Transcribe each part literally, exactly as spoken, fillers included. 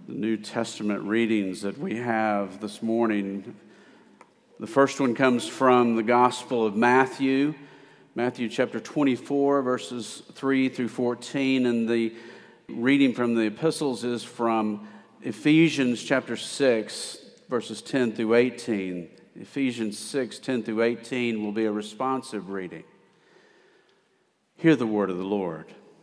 the New Testament readings that we have this morning. The first one comes from the Gospel of Matthew, Matthew chapter twenty-four, verses three through fourteen, and the reading from the epistles is from Ephesians chapter six, verses ten through eighteen. Ephesians six, ten through eighteen will be a responsive reading. Hear the word of the Lord.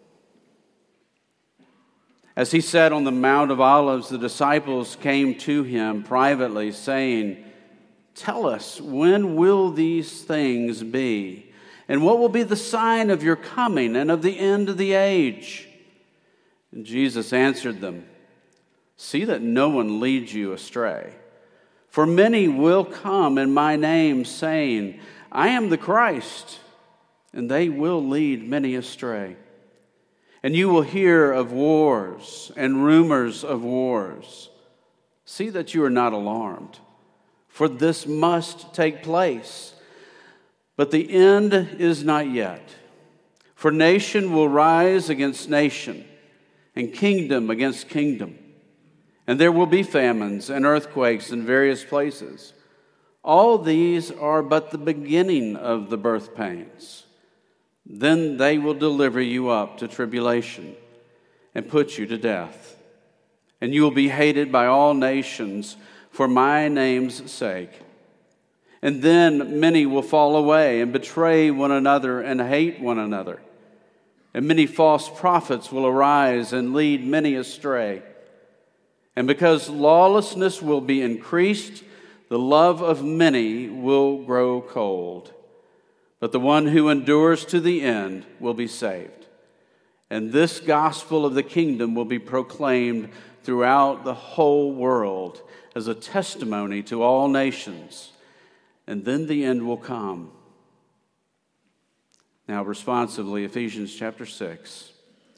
As he sat on the Mount of Olives, the disciples came to him privately, saying, "Tell us, when will these things be? And what will be the sign of your coming and of the end of the age?" And Jesus answered them, "See that no one leads you astray. For many will come in my name, saying, 'I am the Christ,' and they will lead many astray. And you will hear of wars and rumors of wars. See that you are not alarmed, for this must take place. But the end is not yet. For nation will rise against nation, and kingdom against kingdom. And there will be famines and earthquakes in various places. All these are but the beginning of the birth pains. Then they will deliver you up to tribulation and put you to death. And you will be hated by all nations for my name's sake. And then many will fall away and betray one another and hate one another. And many false prophets will arise and lead many astray. And because lawlessness will be increased, the love of many will grow cold. But the one who endures to the end will be saved. And this gospel of the kingdom will be proclaimed throughout the whole world as a testimony to all nations. And then the end will come." Now, responsively, Ephesians chapter six.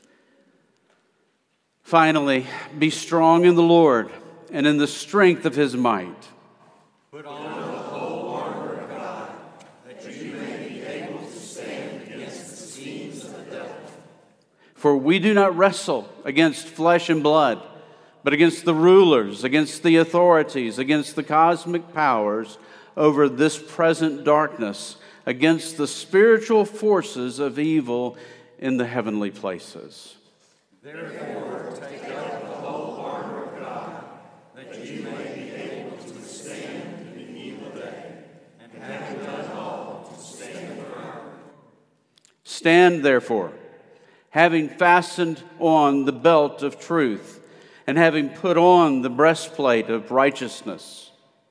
"Finally, be strong in the Lord and in the strength of his might. Put on the whole armor of God, that you may be able to stand against the schemes of the devil. For we do not wrestle against flesh and blood, but against the rulers, against the authorities, against the cosmic powers over this present darkness, against the spiritual forces of evil in the heavenly places. Therefore, take up the whole armor of God, that you may be able to withstand in the evil day, and having done all, to stand firm. Stand, therefore, having fastened on the belt of truth, and having put on the breastplate of righteousness,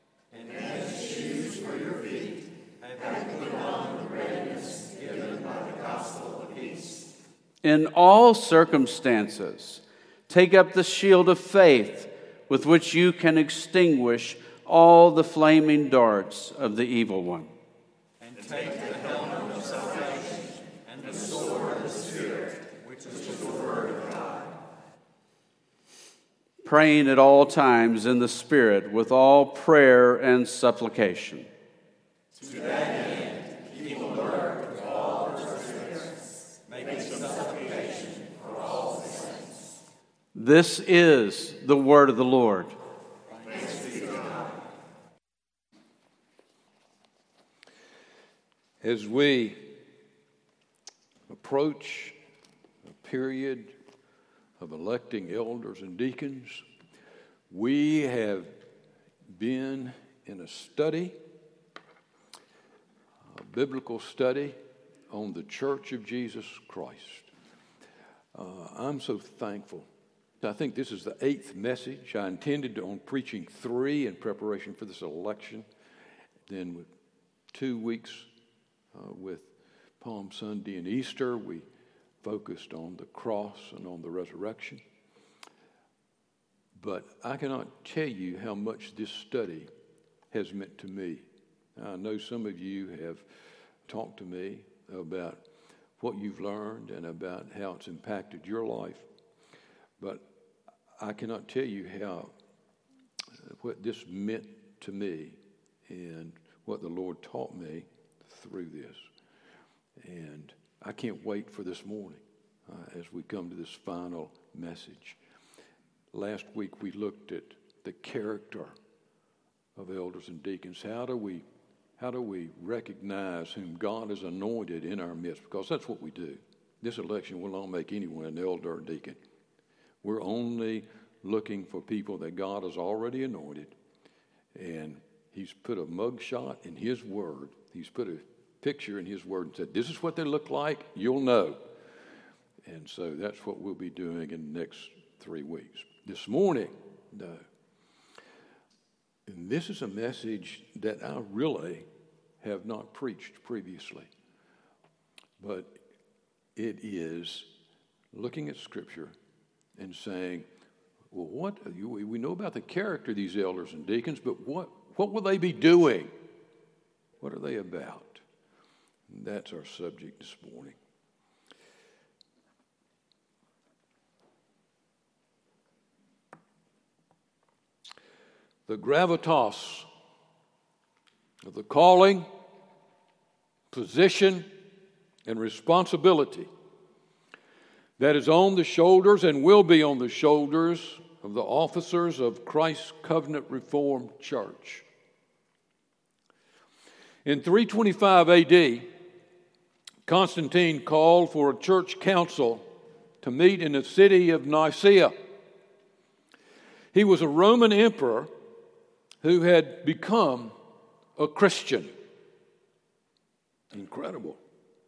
in all circumstances, take up the shield of faith with which you can extinguish all the flaming darts of the evil one. And take the helmet of salvation and the sword of the Spirit, which is the word of God. Praying at all times in the Spirit with all prayer and supplication. To that end, keep alert with all perseverance, making supplication for all saints. This is the word of the Lord. Thanks be to God. As we approach a period of electing elders and deacons, we have been in a study, a biblical study on the Church of Jesus Christ. Uh, I'm so thankful. I think this is the eighth message. I intended on preaching three in preparation for this election. Then with two weeks uh, with Palm Sunday and Easter, we focused on the cross and on the resurrection. But I cannot tell you how much this study has meant to me. I know some of you have talked to me about what you've learned and about how it's impacted your life. But I cannot tell you how what this meant to me and what the Lord taught me through this. And I can't wait for this morning uh, as we come to this final message. last week we looked at the character of elders and deacons. How do we, how do we recognize whom God has anointed in our midst? Because that's what we do. This election will not make anyone an elder or deacon. We're only looking for people that God has already anointed, and He's put a mugshot in His Word. He's put a picture in His Word and said, this is what they look like, you'll know. And so that's what we'll be doing in the next three weeks. This morning, no. And this is a message that I really have not preached previously. But it is looking at Scripture and saying, well, what we know about the character of these elders and deacons, but what, what will they be doing? What are they about? And that's our subject this morning. The gravitas of the calling, position, and responsibility that is on the shoulders and will be on the shoulders of the officers of Christ's Covenant Reformed Church. In three twenty-five A D, Constantine called for a church council to meet in the city of Nicaea. He was a Roman emperor who had become a Christian. Incredible.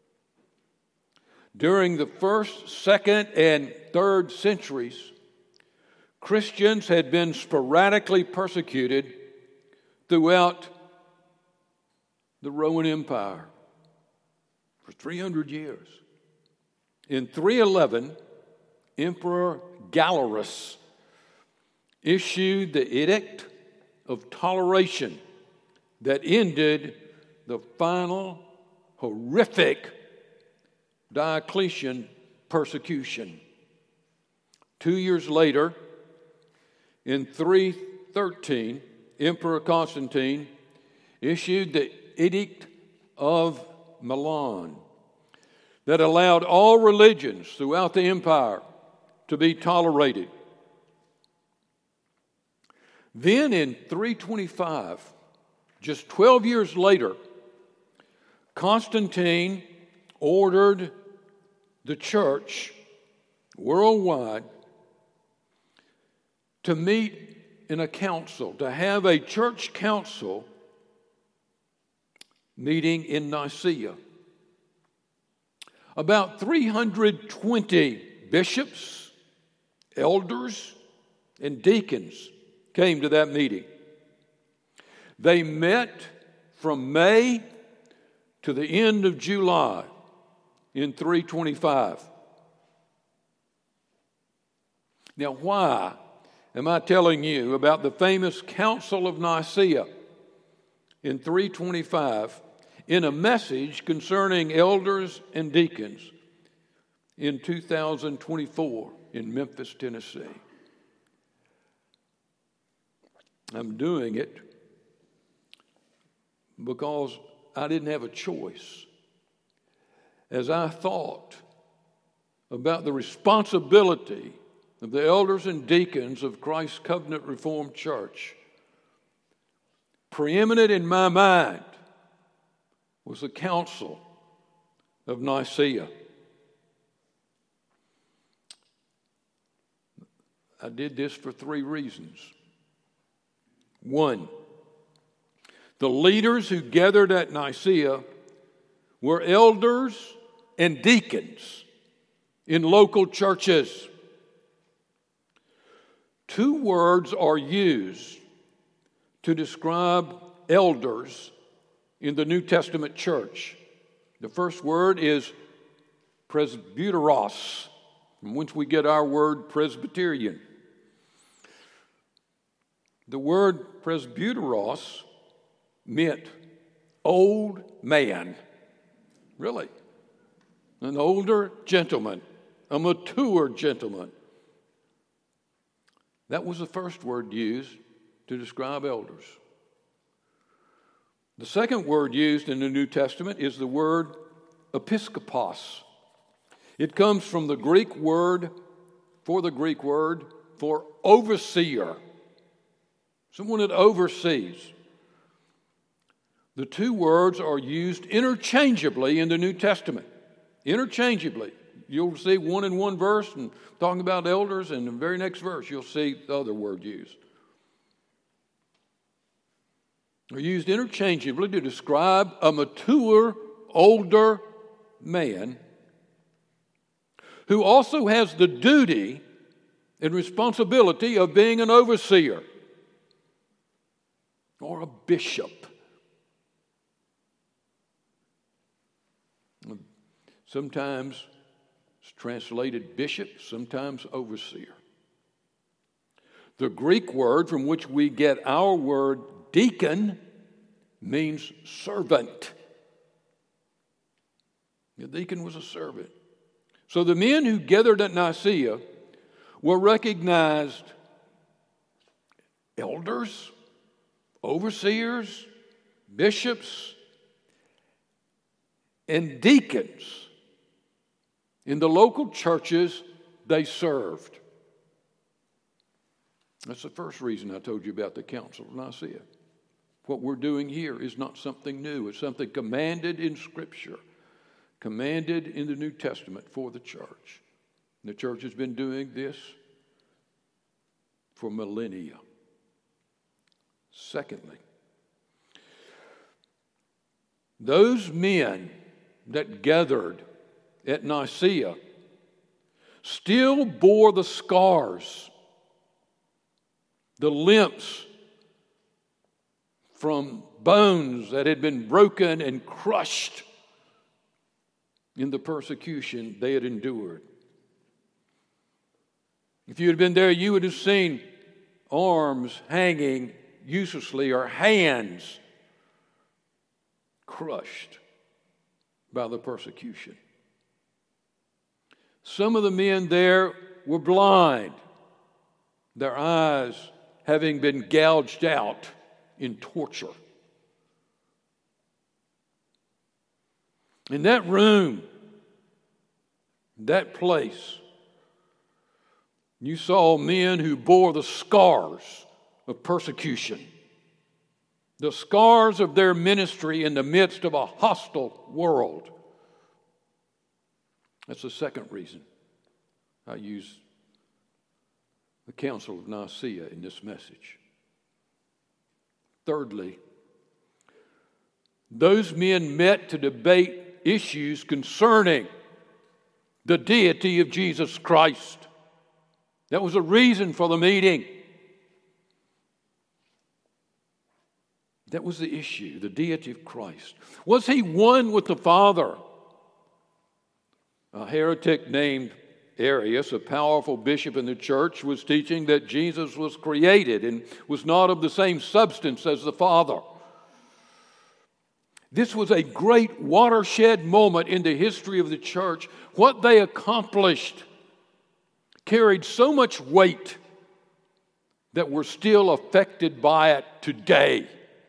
During the first, second, and third centuries, Christians had been sporadically persecuted throughout the Roman Empire for three hundred years. In three eleven, Emperor Galerius issued the Edict of Toleration that ended the final horrific Diocletian persecution. Two years later, in three thirteen, Emperor Constantine issued the Edict of Milan that allowed all religions throughout the empire to be tolerated. Then in three twenty-five, just twelve years later, Constantine ordered the church worldwide to meet in a council, to have a church council meeting in Nicaea. About three hundred twenty bishops, elders, and deacons came to that meeting. They met from May to the end of July in three twenty-five. Now, why am I telling you about the famous Council of Nicaea in three twenty-five in a message concerning elders and deacons in two thousand twenty-four in Memphis, Tennessee? I'm doing it because I didn't have a choice. As I thought about the responsibility of the elders and deacons of Christ's Covenant Reformed Church, preeminent in my mind was the Council of Nicaea. I did this for three reasons. One, the leaders who gathered at Nicaea were elders and deacons in local churches. Two words are used to describe elders in the New Testament church. The first word is presbyteros, from which we get our word Presbyterian. The word presbyteros meant old man. Really. An older gentleman, a mature gentleman. That was the first word used to describe elders. The second word used in the New Testament is the word episkopos. It comes from the Greek word, for the Greek word, for overseer, someone that oversees. The two words are used interchangeably in the New Testament. Interchangeably. You'll see one in one verse and talking about elders, and in the very next verse you'll see the other word used. They're used interchangeably to describe a mature, older man who also has the duty and responsibility of being an overseer or a bishop. Sometimes it's translated bishop, sometimes overseer. The Greek word from which we get our word deacon means servant. The deacon was a servant. So the men who gathered at Nicaea were recognized elders, overseers, bishops, and deacons in the local churches they served. That's the first reason I told you about the Council of Nicaea. What we're doing here is not something new. It's something commanded in Scripture, commanded in the New Testament for the church. The church has been doing this for millennia. Secondly, those men that gathered at Nicaea still bore the scars, the limps from bones that had been broken and crushed in the persecution they had endured. If you had been there, you would have seen arms hanging uselessly or hands crushed by the persecution. Some of the men there were blind, their eyes having been gouged out in torture. In that room, that place, you saw men who bore the scars of persecution, the scars of their ministry in the midst of a hostile world. That's the second reason I use the Council of Nicaea in this message. Thirdly, those men met to debate issues concerning the deity of Jesus Christ. That was a reason for the meeting. That was the issue, the deity of Christ. Was he one with the Father? A heretic named Arius, a powerful bishop in the church, was teaching that Jesus was created and was not of the same substance as the Father. This was a great watershed moment in the history of the church. What they accomplished carried so much weight that we're still affected by it today.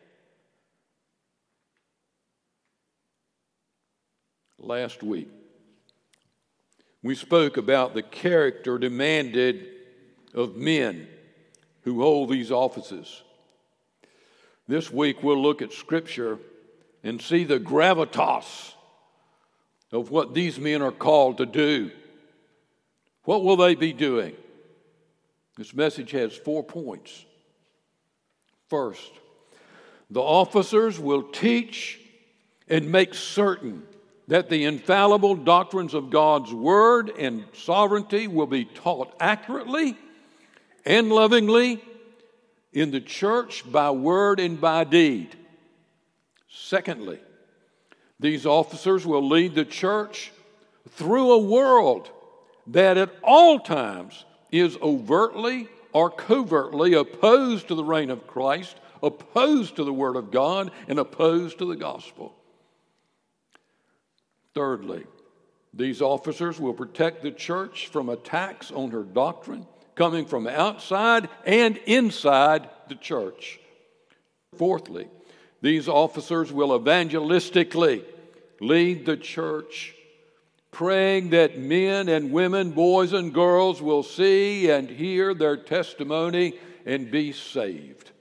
Last week, we spoke about the character demanded of men who hold these offices. This week, we'll look at Scripture and see the gravitas of what these men are called to do. What will they be doing? This message has four points. First, the officers will teach and make certain that the infallible doctrines of God's Word and sovereignty will be taught accurately and lovingly in the church by word and by deed. Secondly, these officers will lead the church through a world that at all times is overtly or covertly opposed to the reign of Christ, opposed to the Word of God, and opposed to the gospel. Thirdly, these officers will protect the church from attacks on her doctrine coming from outside and inside the church. Fourthly, these officers will evangelistically lead the church praying that men and women, boys and girls will see and hear their testimony and be saved.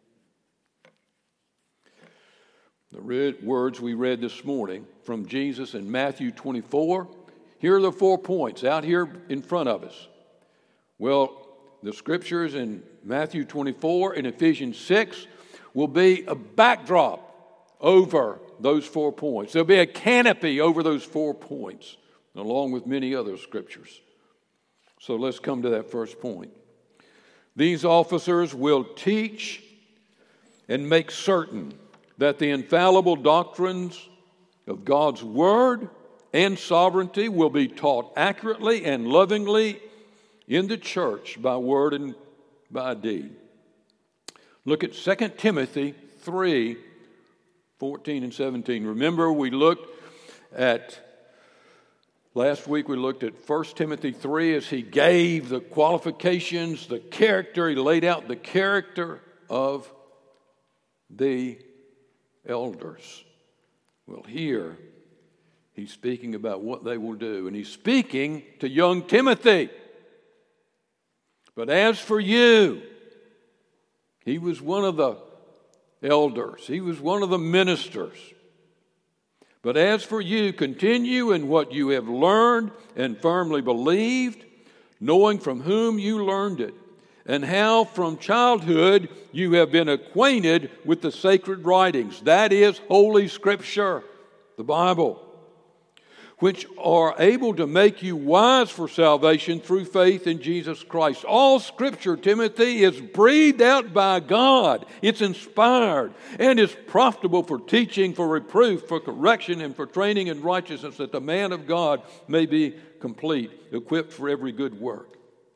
The read, words we read this morning from Jesus in Matthew twenty-four, here are the four points out here in front of us. Well, the scriptures in Matthew twenty-four and Ephesians six will be a backdrop over those four points. There'll be a canopy over those four points, along with many other scriptures. So let's come to that first point. These officers will teach and make certain that the infallible doctrines of God's Word and sovereignty will be taught accurately and lovingly in the church by word and by deed. Look at Second Timothy three, fourteen and seventeen. Remember, we looked at, last week we looked at First Timothy three as he gave the qualifications, the character, he laid out the character of the elders. Well, here he's speaking about what they will do, and he's speaking to young Timothy. But as for you, he was one of the elders. He was one of the ministers. But as for you, continue in what you have learned and firmly believed, knowing from whom you learned it, and how from childhood you have been acquainted with the sacred writings. That is Holy Scripture, the Bible, which are able to make you wise for salvation through faith in Jesus Christ. All Scripture, Timothy, is breathed out by God. It's inspired and is profitable for teaching, for reproof, for correction, and for training in righteousness, that the man of God may be complete, equipped for every good work.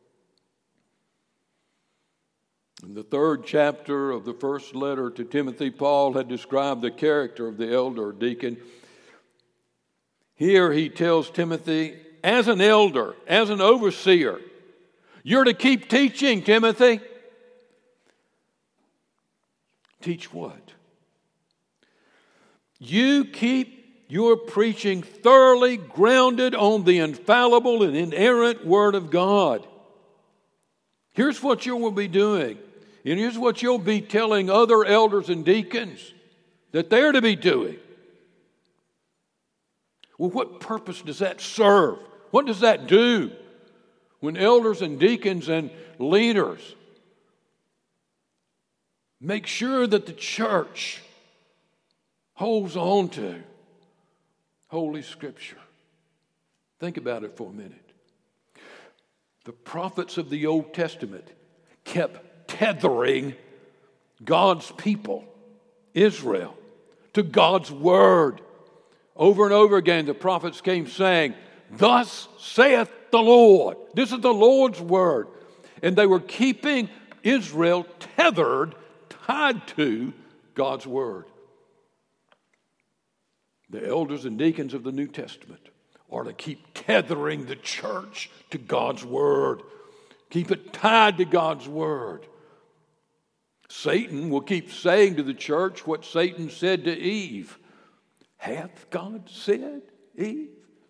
In the third chapter of the first letter to Timothy, Paul had described the character of the elder or deacon. Here he tells Timothy, as an elder, as an overseer, you're to keep teaching, Timothy. Teach what? You keep your preaching thoroughly grounded on the infallible and inerrant Word of God. Here's what you will be doing. And here's what you'll be telling other elders and deacons that they're to be doing. Well, what purpose does that serve? What does that do when elders and deacons and leaders make sure that the church holds on to Holy Scripture? Think about it for a minute. The prophets of the Old Testament kept tethering God's people, Israel, to God's Word. Over and over again, the prophets came saying, thus saith the Lord. This is the Lord's Word. And they were keeping Israel tethered, tied to God's Word. The elders and deacons of the New Testament are to keep tethering the church to God's Word. Keep it tied to God's Word. Satan will keep saying to the church what Satan said to Eve. Hath God said, Eve?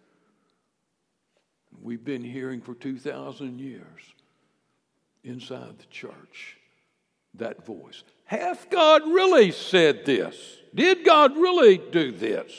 We've been hearing for two thousand years inside the church that voice. Hath God really said this? Did God really do this?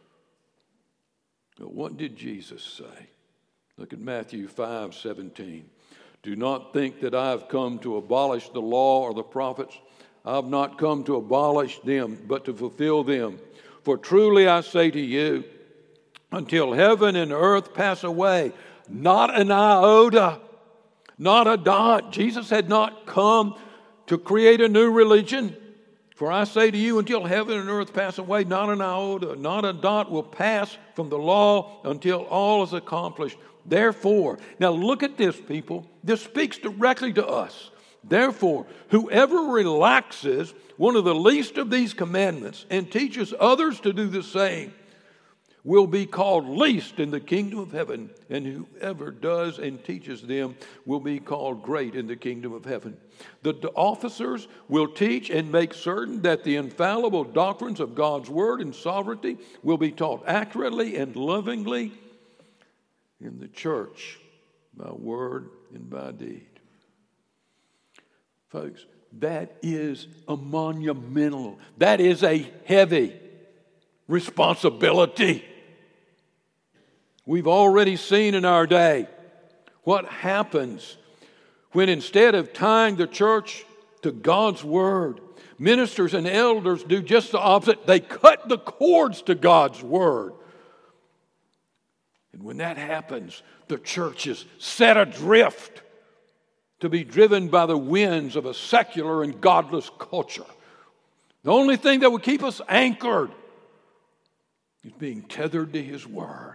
But what did Jesus say? Look at Matthew five seventeen. Do not think that I have come to abolish the law or the prophets. I have not come to abolish them, but to fulfill them. For truly I say to you, until heaven and earth pass away, not an iota, not a dot. Jesus had not come to create a new religion. For I say to you, until heaven and earth pass away, not an iota, not a dot will pass from the law until all is accomplished. Therefore, now look at this, people. This speaks directly to us. Therefore, whoever relaxes one of the least of these commandments and teaches others to do the same will be called least in the kingdom of heaven, and whoever does and teaches them will be called great in the kingdom of heaven. The officers will teach and make certain that the infallible doctrines of God's word and sovereignty will be taught accurately and lovingly in the church by word and by deed. Folks, that is a monumental, that is a heavy responsibility. We've already seen in our day what happens when instead of tying the church to God's word, ministers and elders do just the opposite. They cut the cords to God's word. And when that happens, the church is set adrift to be driven by the winds of a secular and godless culture. The only thing that would keep us anchored is being tethered to His word.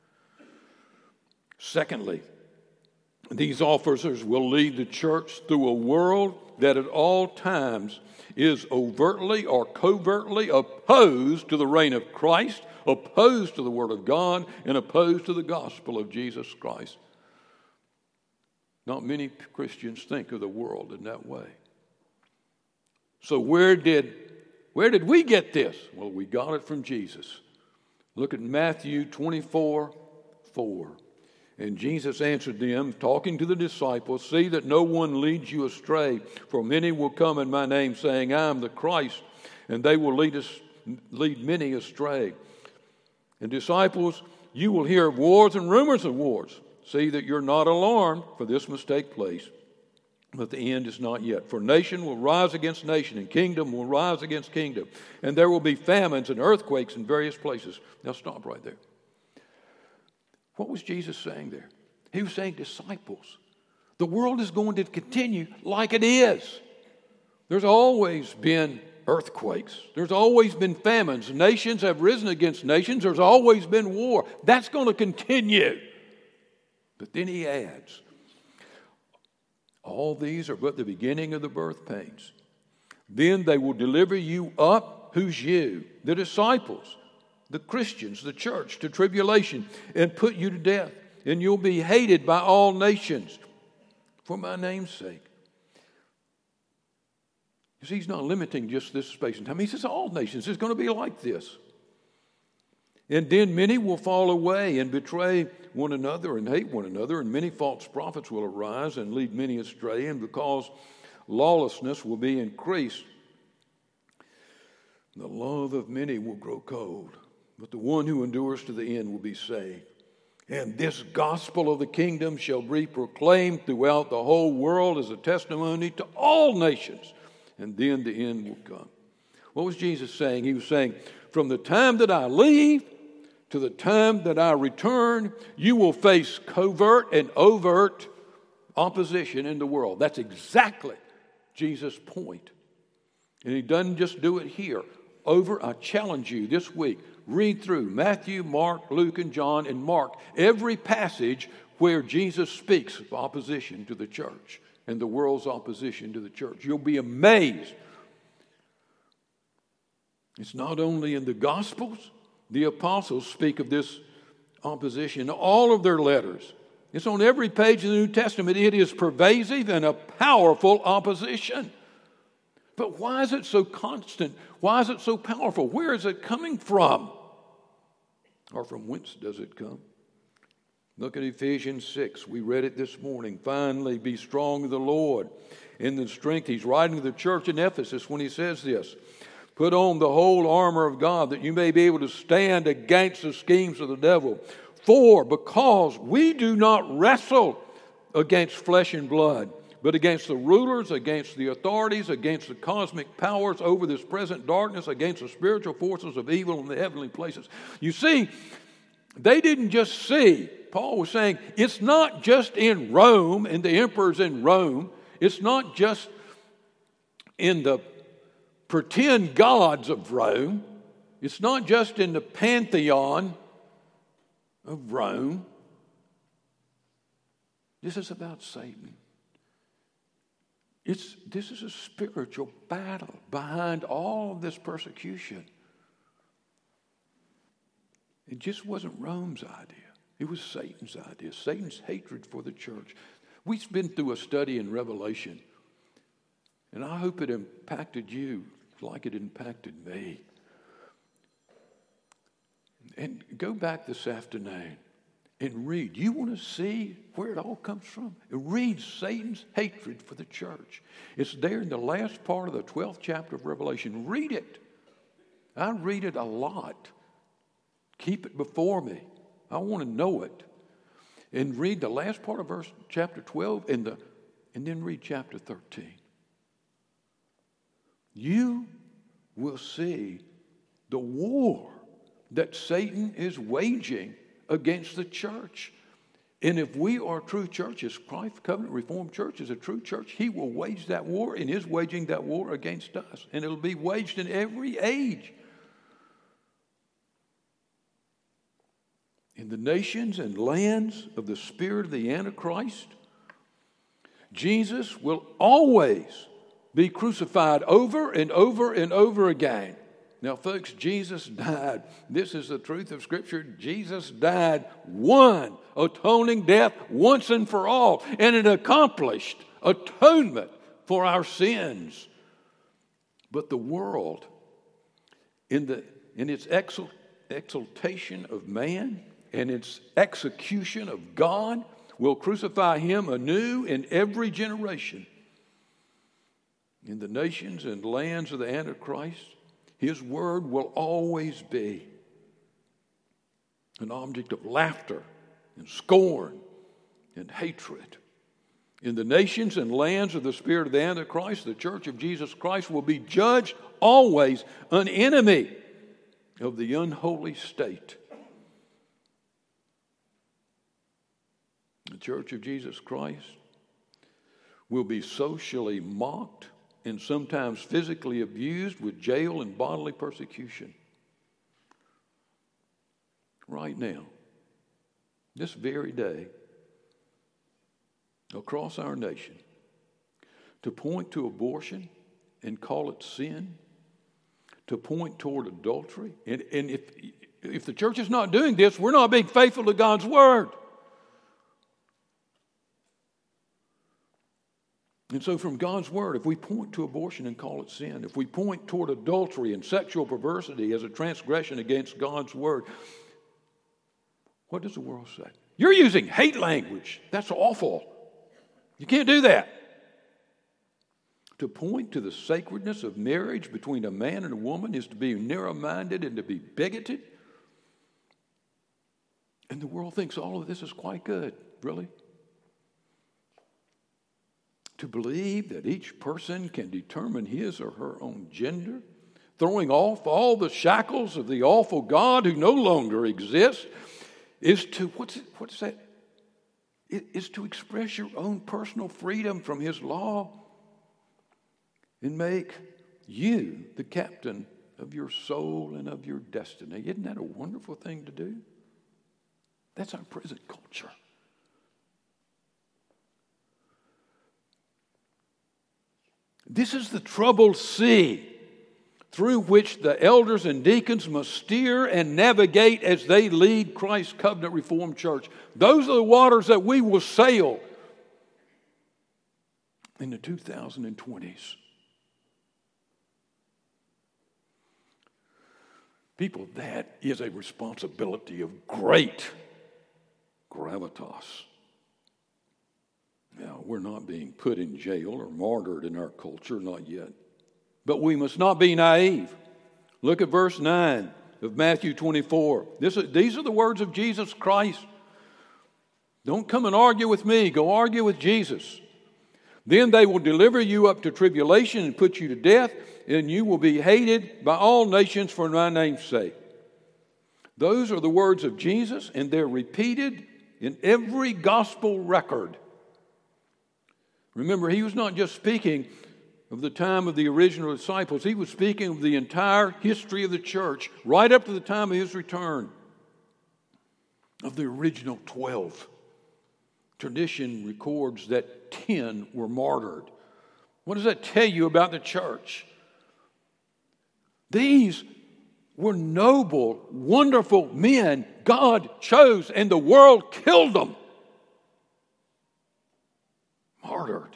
Secondly, these officers will lead the church through a world that at all times is overtly or covertly opposed to the reign of Christ, opposed to the Word of God, and opposed to the gospel of Jesus Christ. Not many Christians think of the world in that way. So where did, where did we get this? Well, we got it from Jesus. Look at Matthew twenty-four four. And Jesus answered them, talking to the disciples, "See that no one leads you astray, for many will come in my name, saying, I am the Christ, and they will lead us, lead many astray. And disciples, you will hear of wars and rumors of wars. See that you're not alarmed, for this must take place, but the end is not yet. For nation will rise against nation, and kingdom will rise against kingdom, and there will be famines and earthquakes in various places." Now stop right there. What was Jesus saying there? He was saying, disciples, the world is going to continue like it is. There's always been earthquakes. There's always been famines. Nations have risen against nations. There's always been war. That's going to continue. But then he adds, all these are but the beginning of the birth pains. Then they will deliver you up, who's you? The disciples, the Christians, the church, to tribulation, and put you to death. And you'll be hated by all nations for my name's sake. You see, he's not limiting just this space and time. He says all nations is going to be like this. And then many will fall away and betray one another and hate one another, and many false prophets will arise and lead many astray, and because lawlessness will be increased, the love of many will grow cold. But the one who endures to the end will be saved. And this gospel of the kingdom shall be proclaimed throughout the whole world as a testimony to all nations. And then the end will come. What was Jesus saying? He was saying, from the time that I leave to the time that I return, you will face covert and overt opposition in the world. That's exactly Jesus' point. And he doesn't just do it here. Over, I challenge you this week, read through Matthew, Mark, Luke, and John, and Mark every passage where Jesus speaks of opposition to the church and the world's opposition to the church. You'll be amazed. It's not only in the Gospels. The apostles speak of this opposition in all of their letters. It's on every page of the New Testament. It is pervasive and a powerful opposition. But why is it so constant? Why is it so powerful? Where is it coming from? Or from whence does it come? Look at Ephesians six. We read it this morning. Finally, be strong in the Lord, in the strength. He's writing to the church in Ephesus when he says this. Put on the whole armor of God that you may be able to stand against the schemes of the devil. For because we do not wrestle against flesh and blood, but against the rulers, against the authorities, against the cosmic powers over this present darkness, against the spiritual forces of evil in the heavenly places. You see, they didn't just see. Paul was saying it's not just in Rome, and the emperor's in Rome. It's not just in the pretend gods of Rome. It's not just in the pantheon of Rome. This is about Satan. It's, this is a spiritual battle behind all of this persecution. It just wasn't Rome's idea. It was Satan's idea, Satan's hatred for the church. We've been through a study in Revelation, and I hope it impacted you like it impacted me. And go back this afternoon and read. You want to see where it all comes from? Read Satan's hatred for the church. It's there in the last part of the twelfth chapter of Revelation. Read it. I read it a lot. Keep it before me. I want to know it. And read the last part of verse chapter twelve and, the, and then read chapter thirteen. You will see the war that Satan is waging against the church. And if we are true churches, Christ Covenant Reformed Church is a true church, he will wage that war and is waging that war against us. And it'll be waged in every age. In the nations and lands of the spirit of the Antichrist, Jesus will always be crucified over and over and over again. Now, folks, Jesus died. This is the truth of Scripture. Jesus died one atoning death once and for all, and it accomplished atonement for our sins. But the world, in the in its exalt, exaltation of man and its execution of God, will crucify him anew in every generation. In the nations and lands of the Antichrist, his word will always be an object of laughter and scorn and hatred. In the nations and lands of the spirit of the Antichrist, the church of Jesus Christ will be judged always an enemy of the unholy state. The church of Jesus Christ will be socially mocked and sometimes physically abused with jail and bodily persecution. Right now, this very day, across our nation, to point to abortion and call it sin, to point toward adultery. And, and if, if the church is not doing this, we're not being faithful to God's word. And so from God's word, if we point to abortion and call it sin, if we point toward adultery and sexual perversity as a transgression against God's word, what does the world say? You're using hate language. That's awful. You can't do that. To point to the sacredness of marriage between a man and a woman is to be narrow-minded and to be bigoted. And the world thinks all of this is quite good. Really? To believe that each person can determine his or her own gender, throwing off all the shackles of the awful God who no longer exists, is to, what's it, what's that? It is to express your own personal freedom from his law and make you the captain of your soul and of your destiny. Isn't that a wonderful thing to do? That's our present culture. This is the troubled sea through which the elders and deacons must steer and navigate as they lead Christ's Covenant Reformed Church. Those are the waters that we will sail in the two thousand twenties. People, that is a responsibility of great gravitas. Now, we're not being put in jail or martyred in our culture, not yet. But we must not be naive. Look at verse nine of Matthew twenty-four. This, these are the words of Jesus Christ. Don't come and argue with me. Go argue with Jesus. Then they will deliver you up to tribulation and put you to death, and you will be hated by all nations for my name's sake. Those are the words of Jesus, and they're repeated in every gospel record. Remember, he was not just speaking of the time of the original disciples. He was speaking of the entire history of the church, right up to the time of his return, of the original twelve. Tradition records that ten were martyred. What does that tell you about the church? These were noble, wonderful men God chose, and the world killed them. Martyred.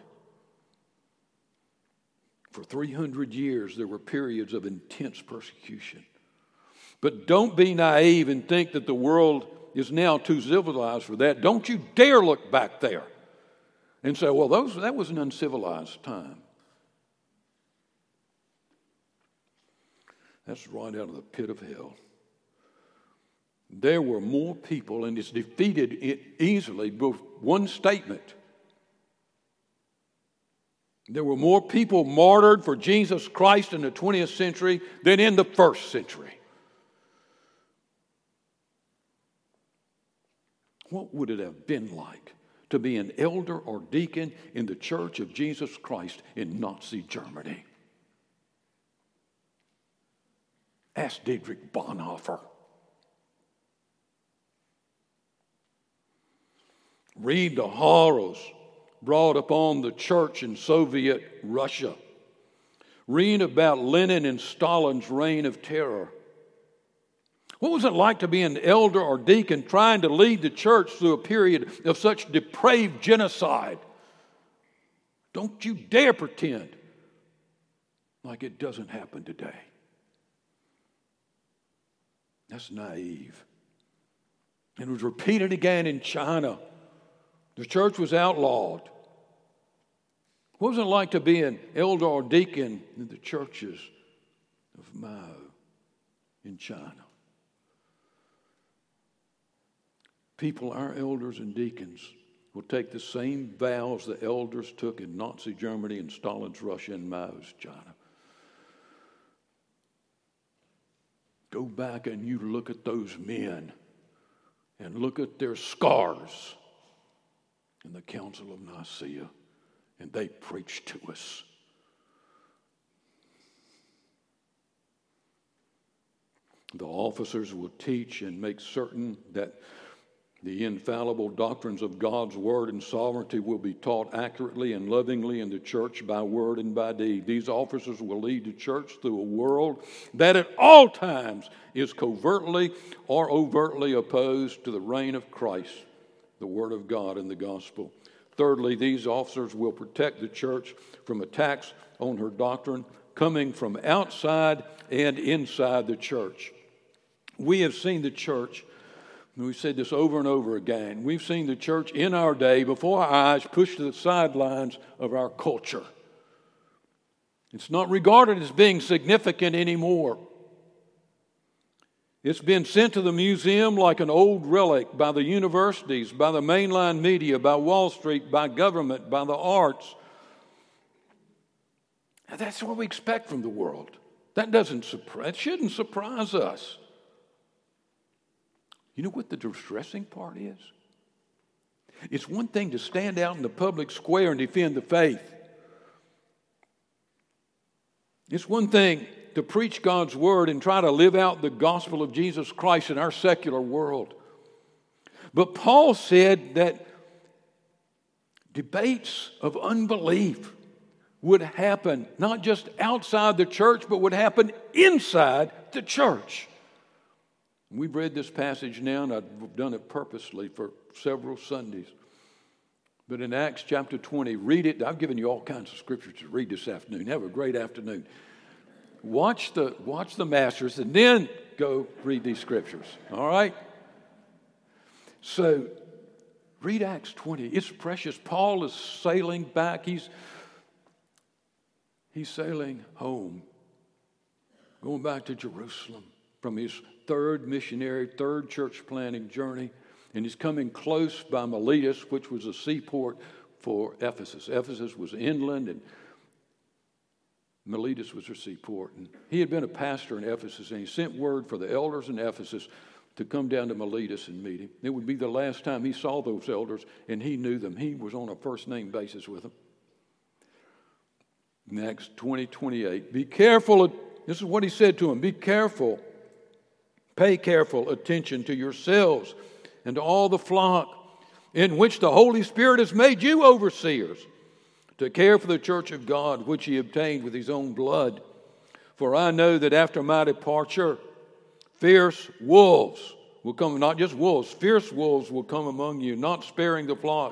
For three hundred years, there were periods of intense persecution. But don't be naive and think that the world is now too civilized for that. Don't you dare look back there and say, well, those, that was an uncivilized time. That's right out of the pit of hell. There were more people, and it's defeated it easily with one statement. There were more people martyred for Jesus Christ in the twentieth century than in the first century. What would it have been like to be an elder or deacon in the Church of Jesus Christ in Nazi Germany? Ask Dietrich Bonhoeffer. Read the horrors brought upon the church in Soviet Russia. Read about Lenin and Stalin's reign of terror. What was it like to be an elder or deacon trying to lead the church through a period of such depraved genocide? Don't you dare pretend like it doesn't happen today. That's naive. It was repeated again in China. The church was outlawed. What was it like to be an elder or deacon in the churches of Mao in China? People, our elders and deacons, will take the same vows the elders took in Nazi Germany and Stalin's Russia and Mao's China. Go back and you look at those men and look at their scars in the Council of Nicaea, and they preached to us. The officers will teach and make certain that the infallible doctrines of God's word and sovereignty will be taught accurately and lovingly in the church by word and by deed. These officers will lead the church through a world that at all times is covertly or overtly opposed to the reign of Christ, the word of God and the gospel. Thirdly, these officers will protect the church from attacks on her doctrine coming from outside and inside the church. We have seen the church, we've said this over and over again, we've seen the church in our day before our eyes pushed to the sidelines of our culture. It's not regarded as being significant anymore. It's been sent to the museum like an old relic by the universities, by the mainline media, by Wall Street, by government, by the arts. And that's what we expect from the world. That doesn't surprise, it shouldn't surprise us. You know what the distressing part is? It's one thing to stand out in the public square and defend the faith. It's one thing to preach God's word and try to live out the gospel of Jesus Christ in our secular world. But Paul said that debates of unbelief would happen not just outside the church, but would happen inside the church. We've read this passage now, and I've done it purposely for several Sundays. But in Acts chapter twenty, read it. I've given you all kinds of scriptures to read this afternoon. Have a great afternoon. Watch the, watch the Masters, and then go read these scriptures. All right? So, read Acts twenty. It's precious. Paul is sailing back. He's, he's sailing home, going back to Jerusalem from his third missionary, third church planting journey. And he's coming close by Miletus, which was a seaport for Ephesus. Ephesus was inland, and Miletus was her seaport. And he had been a pastor in Ephesus, and he sent word for the elders in Ephesus to come down to Miletus and meet him. It would be the last time he saw those elders, and he knew them. He was on a first-name basis with them. In Acts twenty, twenty-eight, be careful. This is what he said to them. Be careful. Pay careful attention to yourselves and to all the flock in which the Holy Spirit has made you overseers, to care for the church of God, which he obtained with his own blood. For I know that after my departure, fierce wolves will come, not just wolves, fierce wolves will come among you, not sparing the flock.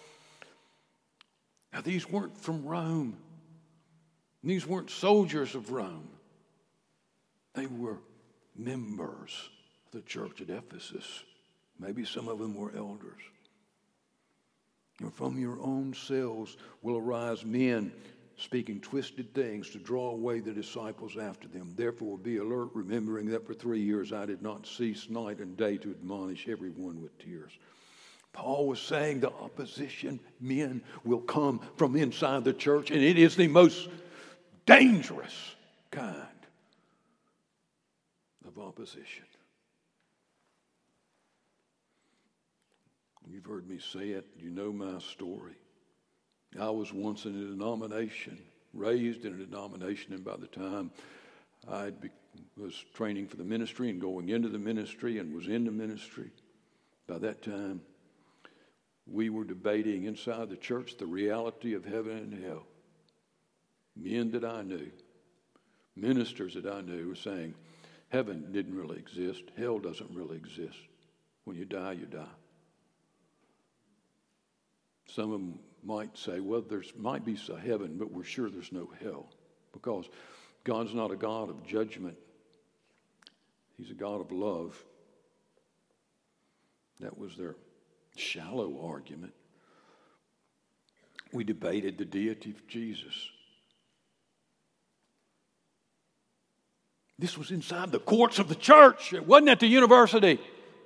Now, these weren't from Rome. These weren't soldiers of Rome. They were members of the church at Ephesus. Maybe some of them were elders. And from your own selves will arise men speaking twisted things to draw away the disciples after them. Therefore be alert, remembering that for three years I did not cease night and day to admonish everyone with tears. Paul was saying the opposition men will come from inside the church, and it is the most dangerous kind of opposition. You've heard me say it. You know my story. I was once in a denomination, raised in a denomination, and by the time I was training for the ministry and going into the ministry and was in the ministry, by that time we were debating inside the church the reality of heaven and hell. Men that I knew, ministers that I knew were saying, heaven didn't really exist. Hell doesn't really exist. When you die, you die. Some of them might say, well, there might be a heaven, but we're sure there's no hell, because God's not a God of judgment. He's a God of love. That was their shallow argument. We debated the deity of Jesus. This was inside the courts of the church. It wasn't at the university.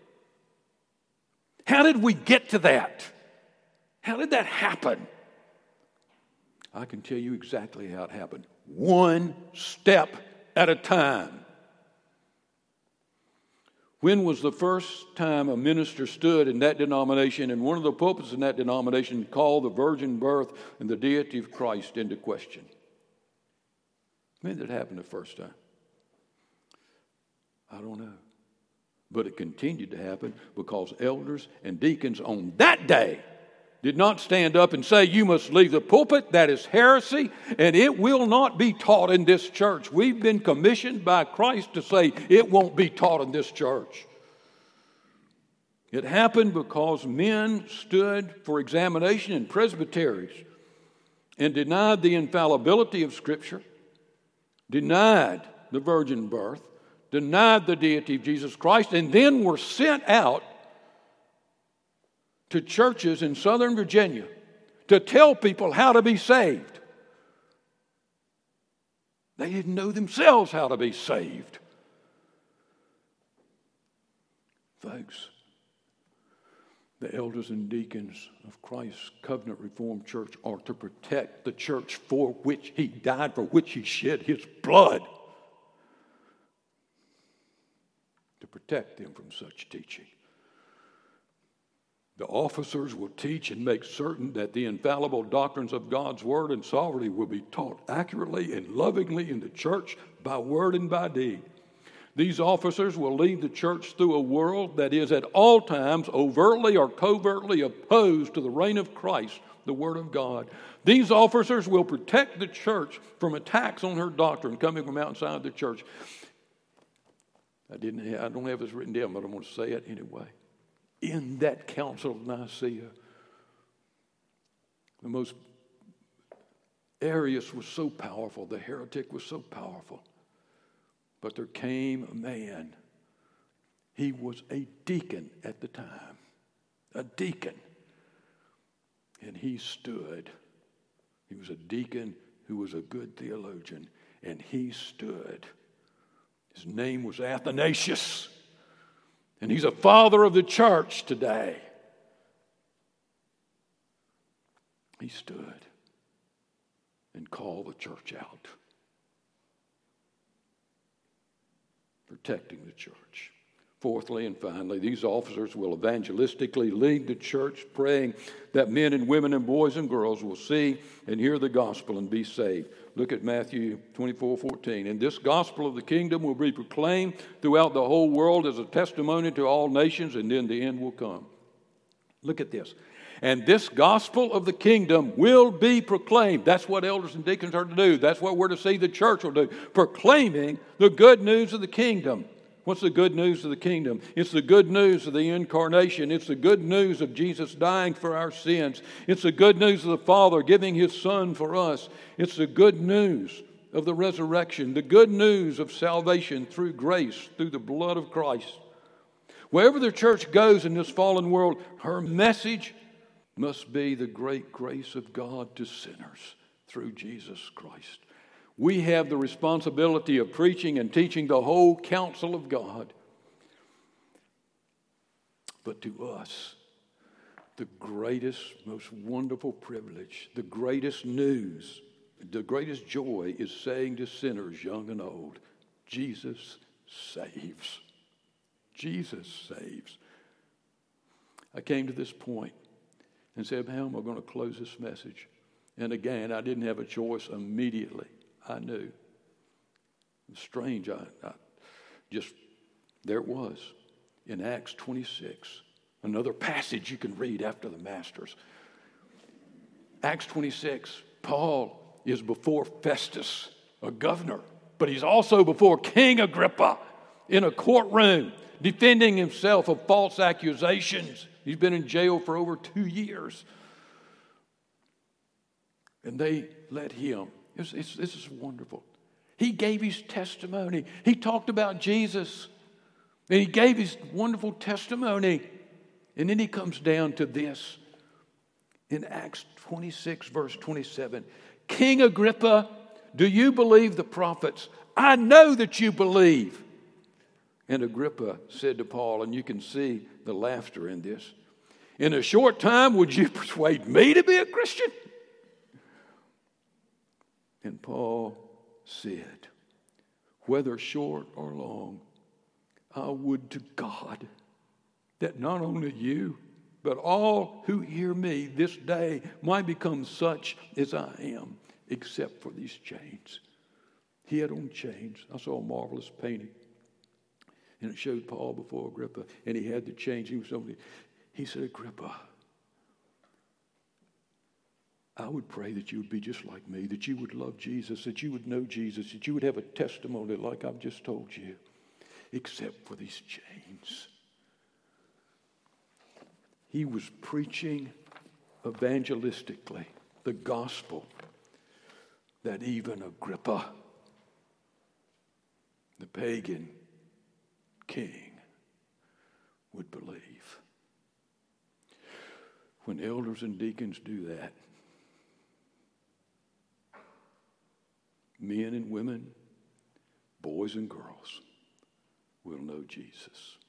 How did we get to that? How did that happen? I can tell you exactly how it happened. One step at a time. When was the first time a minister stood in that denomination and one of the pulpits in that denomination called the virgin birth and the deity of Christ into question? When did it happen the first time? I don't know. But it continued to happen because elders and deacons on that day did not stand up and say, you must leave the pulpit. That is heresy, and it will not be taught in this church. We've been commissioned by Christ to say it won't be taught in this church. It happened because men stood for examination in presbyteries and denied the infallibility of Scripture, denied the virgin birth, denied the deity of Jesus Christ, and then were sent out to churches in Southern Virginia to tell people how to be saved. They didn't know themselves how to be saved. Folks, the elders and deacons of Christ's Covenant Reformed Church are to protect the church for which He died, for which He shed His blood. To protect them from such teaching. The officers will teach and make certain that the infallible doctrines of God's Word and sovereignty will be taught accurately and lovingly in the church by word and by deed. These officers will lead the church through a world that is at all times overtly or covertly opposed to the reign of Christ, the Word of God. These officers will protect the church from attacks on her doctrine coming from outside the church. I didn't. Have, I don't have this written down, but I'm going to say it anyway. In that Council of Nicaea, the most Arius was so powerful, the heretic was so powerful. But there came a man. He was a deacon at the time, a deacon. And he stood. He was a deacon who was a good theologian, and he stood. His name was Athanasius. And he's a father of the church today. He stood and called the church out, protecting the church. Fourthly and finally, these officers will evangelistically lead the church, praying that men and women and boys and girls will see and hear the gospel and be saved. Look at Matthew twenty-four fourteen. And this gospel of the kingdom will be proclaimed throughout the whole world as a testimony to all nations, and then the end will come. Look at this. And this gospel of the kingdom will be proclaimed. That's what elders and deacons are to do. That's what we're to see the church will do. Proclaiming the good news of the kingdom. What's the good news of the kingdom? It's the good news of the incarnation. It's the good news of Jesus dying for our sins. It's the good news of the Father giving His Son for us. It's the good news of the resurrection. The good news of salvation through grace, through the blood of Christ. Wherever the church goes in this fallen world, her message must be the great grace of God to sinners through Jesus Christ. We have the responsibility of preaching and teaching the whole counsel of God. But to us, the greatest, most wonderful privilege, the greatest news, the greatest joy is saying to sinners, young and old, Jesus saves. Jesus saves. I came to this point and said, how am I going to close this message? And again, I didn't have a choice immediately. I knew. It was strange. I, I just, there it was in Acts twenty-six. Another passage you can read after the Masters. Acts twenty-six, Paul is before Festus, a governor, but he's also before King Agrippa in a courtroom, defending himself of false accusations. He's been in jail for over two years. And they let him. It's, it's, this is wonderful. He gave his testimony. He talked about Jesus. And he gave his wonderful testimony. And then he comes down to this. In Acts twenty-six, verse twenty-seven. King Agrippa, do you believe the prophets? I know that you believe. And Agrippa said to Paul, and you can see the laughter in this, in a short time, would you persuade me to be a Christian? And Paul said, whether short or long, I would to God that not only you, but all who hear me this day might become such as I am, except for these chains. He had on chains. I saw a marvelous painting. And it showed Paul before Agrippa, and he had the chains. He was somebody. He said, Agrippa, I would pray that you would be just like me, that you would love Jesus, that you would know Jesus, that you would have a testimony like I've just told you, except for these chains. He was preaching evangelistically the gospel that even Agrippa, the pagan king, would believe. When elders and deacons do that, men and women, boys and girls will know Jesus.